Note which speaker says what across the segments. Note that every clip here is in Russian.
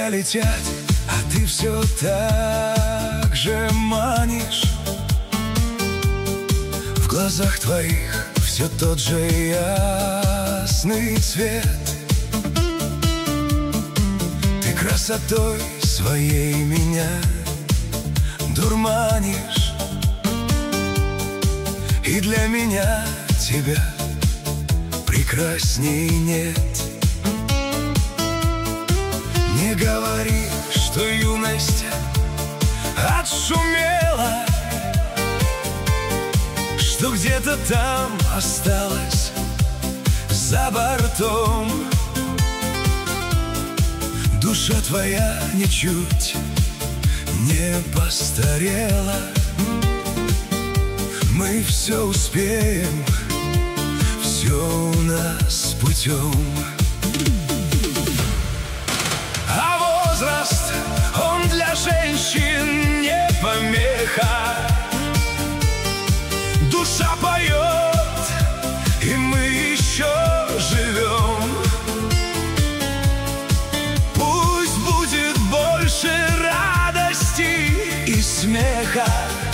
Speaker 1: тебя лететь, а ты все так же манишь. В глазах твоих все тот же ясный цвет. Ты красотой своей меня дурманишь, и для меня тебя прекрасней нет. Не говори, что юность отшумела, что где-то там осталось за бортом. Душа твоя ничуть не постарела. Мы все успеем, все у нас путем. А возраст, он для женщин не помеха. Душа поет, и мы еще живем. Пусть будет больше радости и смеха.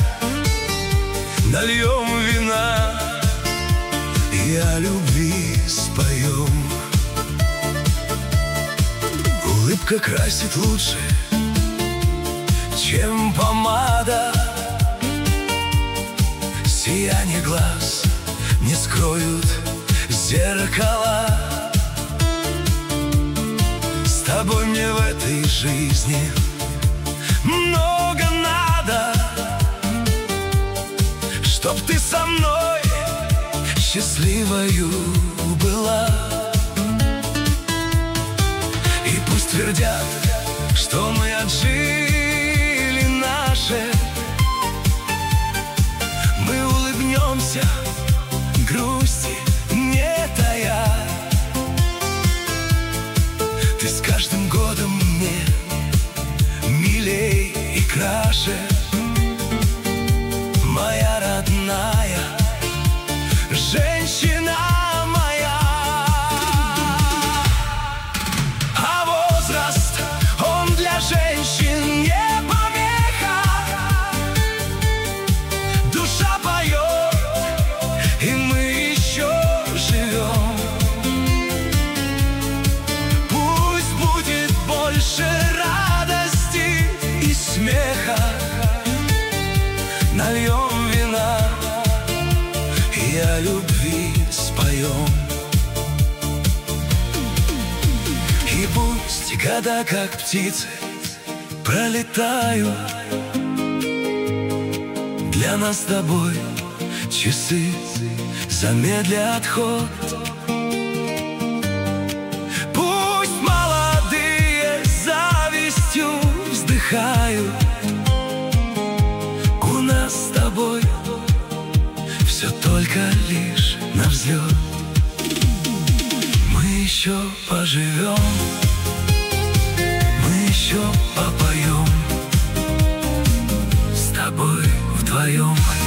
Speaker 1: Нальем вина и о любви споем. Улыбка красит лучше, чем помада. Сияние глаз не скроют зеркала. С тобой мне в этой жизни много надо, чтоб ты со мной счастливою была. И пусть твердят, что мы отжили наше, мы улыбнемся, грусти не тая. Ты с каждым годом мне милей и краше, моя родная женщина моя. А возраст, он для женщин не помеха. Душа поет, и мы еще живем. Пусть будет больше радости и смеха. Нальем вина и о любви споем. И пусть года, как птицы, пролетают, для нас с тобой часы замедлят ход. Пусть молодые завистью вздыхают, у нас с тобой все только лишь на взлет. Мы еще поживем, мы еще попоем с тобой вдвоем.